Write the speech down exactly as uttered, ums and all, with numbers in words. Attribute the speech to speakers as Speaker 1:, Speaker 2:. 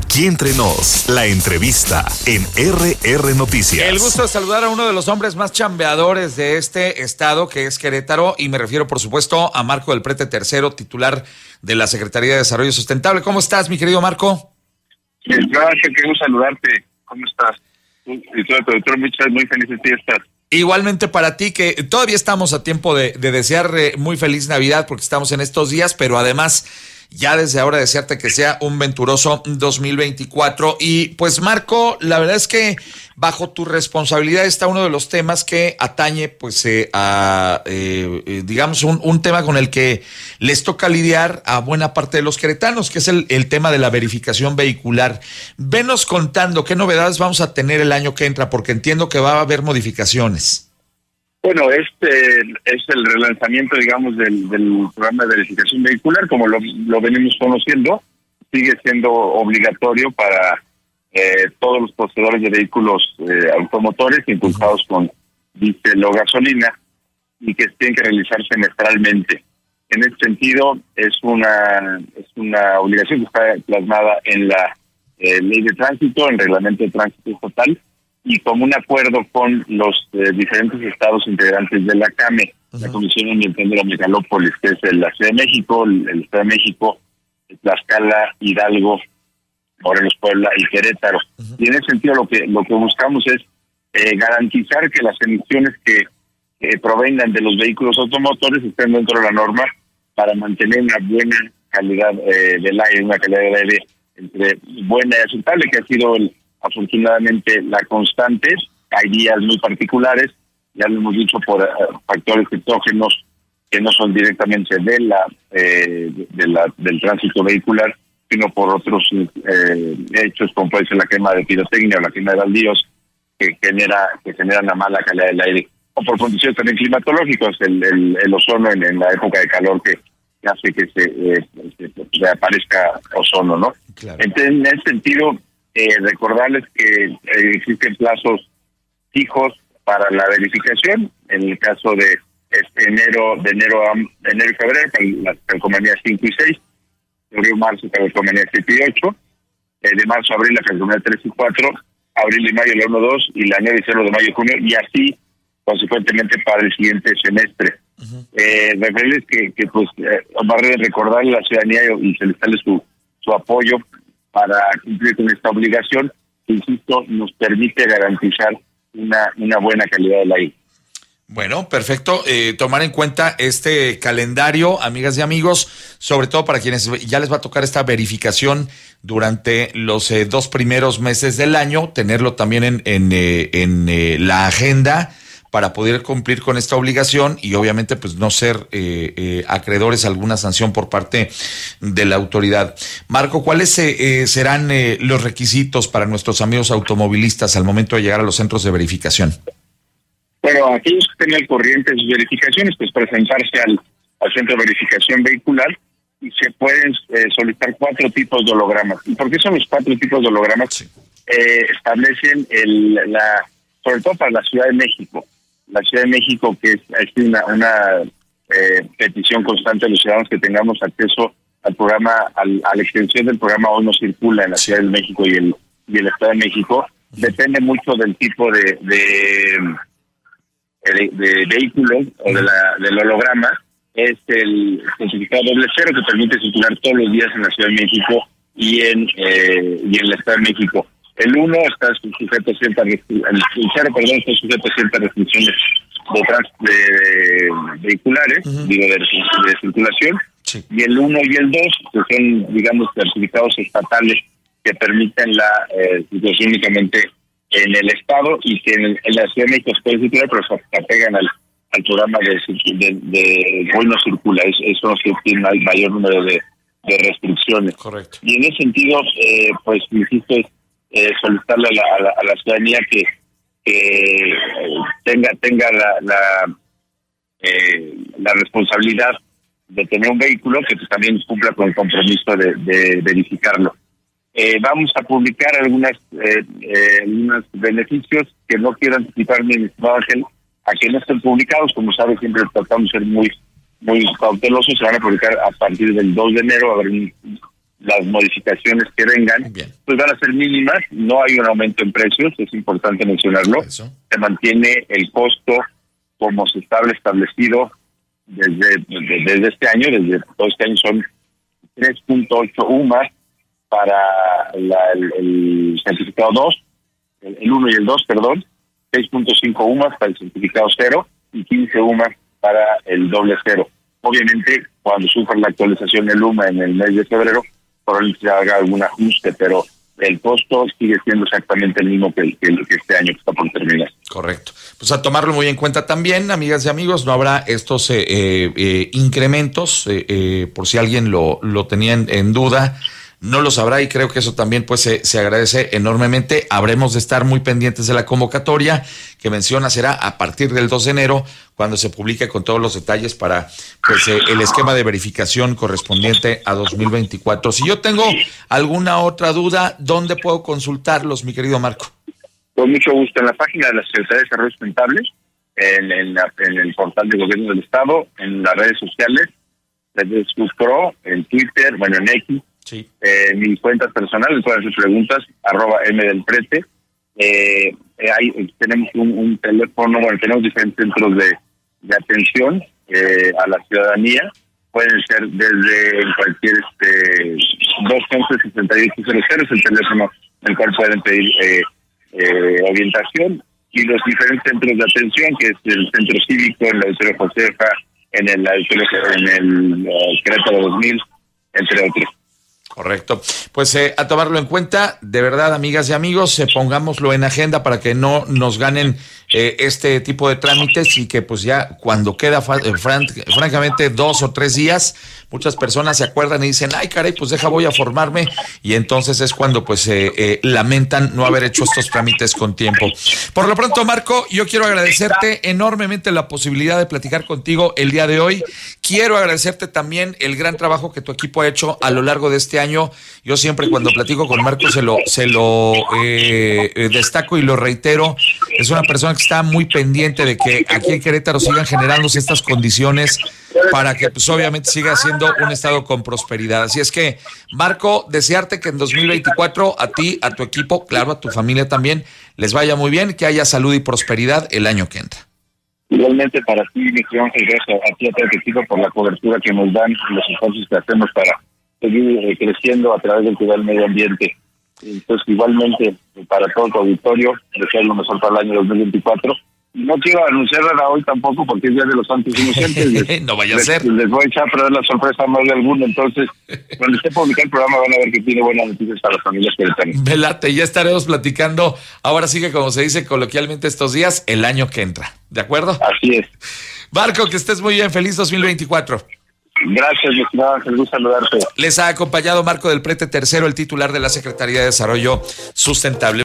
Speaker 1: Aquí entre nos, la entrevista en R R Noticias.
Speaker 2: El gusto de saludar a uno de los hombres más chambeadores de este estado, que es Querétaro, y me refiero, por supuesto, a Marco del Prete tercero, titular de la Secretaría de Desarrollo Sustentable. ¿Cómo estás, mi querido Marco?
Speaker 3: Gracias, quiero saludarte. ¿Cómo estás? Y todo, doctor, muchas, muy felices fiestas.
Speaker 2: Igualmente para ti, que todavía estamos a tiempo de, de desear eh, muy feliz Navidad, porque estamos en estos días, pero además ya desde ahora desearte que sea un venturoso dos mil veinticuatro. Y pues Marco, la verdad es que bajo tu responsabilidad está uno de los temas que atañe pues eh, a eh, eh, digamos un, un tema con el que les toca lidiar a buena parte de los queretanos, que es el, el tema de la verificación vehicular. Venos contando qué novedades vamos a tener el año que entra, porque entiendo que va a haber modificaciones.
Speaker 3: Bueno, este es el relanzamiento, digamos, del, del programa de verificación vehicular, como lo, lo venimos conociendo. Sigue siendo obligatorio para eh, todos los poseedores de vehículos eh, automotores impulsados uh-huh. con diésel o gasolina y que tienen que realizar semestralmente. En este sentido, es una es una obligación que está plasmada en la eh, Ley de Tránsito, en el Reglamento de Tránsito Estatal, y como un acuerdo con los eh, diferentes estados integrantes de la C A M E, uh-huh. la Comisión Ambiental de la Megalópolis, que es la Ciudad de México, el, el Estado de México, Tlaxcala, Hidalgo, Morelos, Puebla y Querétaro. Uh-huh. Y en ese sentido lo que lo que buscamos es eh, garantizar que las emisiones que eh, provengan de los vehículos automotores estén dentro de la norma para mantener una buena calidad eh, del aire, una calidad del aire entre buena y aceptable, que ha sido el afortunadamente la constante. Hay días muy particulares, ya lo hemos dicho, por uh, factores exógenos que no son directamente de la, eh, de la del tránsito vehicular, sino por otros eh, hechos, como puede ser la quema de pirotecnia o la quema de baldíos, que genera que generan una mala calidad del aire, o por condiciones también climatológicas, el, el, el ozono en, en la época de calor que, que hace que se, eh, se, se aparezca ozono, ¿no? Claro. Entonces, en ese sentido, Eh, recordarles que eh, existen plazos fijos para la verificación. En el caso de este enero, de enero a de enero y febrero, para las calcomanías cinco y seis, febrero y marzo, calcomanías siete y ocho, eh, de marzo a abril, la calcomanía tres y cuatro, abril y mayo, la uno dos, y la nueve y cero de mayo y junio, y así, consecuentemente, para el siguiente semestre. Uh-huh. Eh, referirles que, que pues, eh, va a recordarle a la ciudadanía y solicitarle su, su apoyo para cumplir con esta obligación, que, insisto, nos permite garantizar una, una buena calidad del aire.
Speaker 2: Bueno, perfecto. Eh, tomar en cuenta este calendario, amigas y amigos, sobre todo para quienes ya les va a tocar esta verificación durante los eh, dos primeros meses del año, tenerlo también en, en, eh, en eh, la agenda para poder cumplir con esta obligación y obviamente pues no ser eh, eh, acreedores a alguna sanción por parte de la autoridad. Marco, ¿cuáles eh, serán eh, los requisitos para nuestros amigos automovilistas al momento de llegar a los centros de verificación?
Speaker 3: Bueno, aquellos que tengan al corriente de sus verificaciones, pues presentarse al, al centro de verificación vehicular y se pueden eh, solicitar cuatro tipos de hologramas. ¿Y por qué son los cuatro tipos de hologramas? Sí. Eh, establecen el, la, sobre todo para la Ciudad de México, la Ciudad de México, que es, es una, una eh, petición constante de los ciudadanos que tengamos acceso al programa, al, a la extensión del programa Hoy No Circula en la Ciudad de México y el y el Estado de México. Depende mucho del tipo de de, de, de vehículo o de la, del holograma. Es el certificado doble cero que permite circular todos los días en la Ciudad de México y en eh, y en el Estado de México. El uno está sujeto a ciertas restricciones, el cero, perdón, está sujeto a ciertas restricciones de, trans, de, de vehiculares, uh-huh. digo, de, de circulación, sí. Y el uno y el dos, que son, digamos, certificados estatales que permiten la eh, circulación únicamente en el Estado y que en, el, en la Ciudad de México se puede circular, pero se apegan al, al programa de, de, de Hoy No Circula. Es, eso sí tiene el mayor número de, de restricciones.
Speaker 2: Correcto.
Speaker 3: Y en ese sentido, eh, pues, insisto, es Eh, solicitarle a la, a, la, a la ciudadanía que, que eh, tenga tenga la la, eh, la responsabilidad de tener un vehículo que pues, también cumpla con el compromiso de, de verificarlo. Eh, vamos a publicar algunas eh, eh, algunos beneficios que no quiero anticipar, mi estimado Ángel, a que no estén publicados. Como sabes, siempre tratamos de ser muy muy cautelosos. Se van a publicar a partir del dos de enero. A ver, las modificaciones que vengan, Bien. pues van a ser mínimas, no hay un aumento en precios, es importante mencionarlo, Eso. se mantiene el costo como se estaba establecido desde, desde, desde este año, desde todo este año son tres punto ocho U M A para la, el, el certificado dos, el, el uno y el dos, perdón, seis punto cinco U M A para el certificado cero y quince U M A para el doble cero. Obviamente, cuando sufra la actualización del U M A en el mes de febrero, probablemente se haga algún ajuste, pero el costo sigue siendo exactamente el mismo que, que, que este año que está por terminar.
Speaker 2: Correcto. Pues a tomarlo muy en cuenta también, amigas y amigos, no habrá estos eh, eh, incrementos, eh, eh, por si alguien lo, lo tenía en, en duda, no lo sabrá y creo que eso también pues se, se agradece enormemente. Habremos de estar muy pendientes de la convocatoria que menciona será a partir del dos de enero cuando se publique con todos los detalles para pues eh, el esquema de verificación correspondiente a dos mil veinticuatro. Si yo tengo alguna otra duda, ¿dónde puedo consultarlos, mi querido Marco?
Speaker 3: Con mucho gusto en la página de la Secretaría de Desarrollo Sustentable, en, en, la, en el portal de Gobierno del Estado, en las redes sociales, desde Pro, en Twitter, bueno, en X. Sí. Eh, mis cuentas personales, todas sus preguntas, arroba M del Prete. Eh, eh, hay, tenemos un, un teléfono, bueno, tenemos diferentes centros de, de atención eh, a la ciudadanía. Pueden ser desde cualquier este dos once sesenta y ocho cero cero, es el teléfono en el cual pueden pedir eh, eh, orientación. Y los diferentes centros de atención, que es el Centro Cívico, en la Auditorio Josefa, en el Auditorio, en el uh, Querétaro dos mil, entre otros.
Speaker 2: Correcto. Pues eh, a tomarlo en cuenta, de verdad, amigas y amigos, eh, pongámoslo en agenda para que no nos ganen eh, este tipo de trámites y que pues ya cuando queda eh, fran francamente dos o tres días, muchas personas se acuerdan y dicen, ay caray, pues deja voy a formarme y entonces es cuando pues eh, eh, lamentan no haber hecho estos trámites con tiempo. Por lo pronto, Marco, yo quiero agradecerte enormemente la posibilidad de platicar contigo el día de hoy. Quiero agradecerte también el gran trabajo que tu equipo ha hecho a lo largo de este año. Yo siempre cuando platico con Marco se lo, se lo eh, eh, destaco y lo reitero. Es una persona que está muy pendiente de que aquí en Querétaro sigan generándose estas condiciones para que pues obviamente siga siendo un estado con prosperidad. Así es que, Marco, desearte que en dos mil veinticuatro a ti, a tu equipo, claro, a tu familia también, les vaya muy bien, que haya salud y prosperidad el año que entra.
Speaker 3: Igualmente para ti, mi querido Ángel, gracias a ti, a todo tu equipo, por la cobertura que nos dan, los esfuerzos que hacemos para seguir creciendo a través del cuidado del medio ambiente. Entonces, igualmente, para todo tu auditorio, desear lo mejor para el año dos mil veinticuatro. No quiero anunciarla hoy tampoco porque es Día de los Santos Inocentes. Les,
Speaker 2: no vaya a
Speaker 3: les,
Speaker 2: ser.
Speaker 3: Les voy a echar para dar la sorpresa más de alguno. Entonces, cuando esté publicado el programa van a ver que tiene buenas noticias para las familias queretanas.
Speaker 2: Velate, ya estaremos platicando. Ahora sí que, como se dice coloquialmente estos días, el año que entra. ¿De acuerdo?
Speaker 3: Así es.
Speaker 2: Marco, que estés muy bien. Feliz dos mil veinticuatro.
Speaker 3: Gracias, mi estimado Ángel, gusto saludarte.
Speaker 2: Les ha acompañado Marco del Prete tercero, el titular de la Secretaría de Desarrollo Sustentable.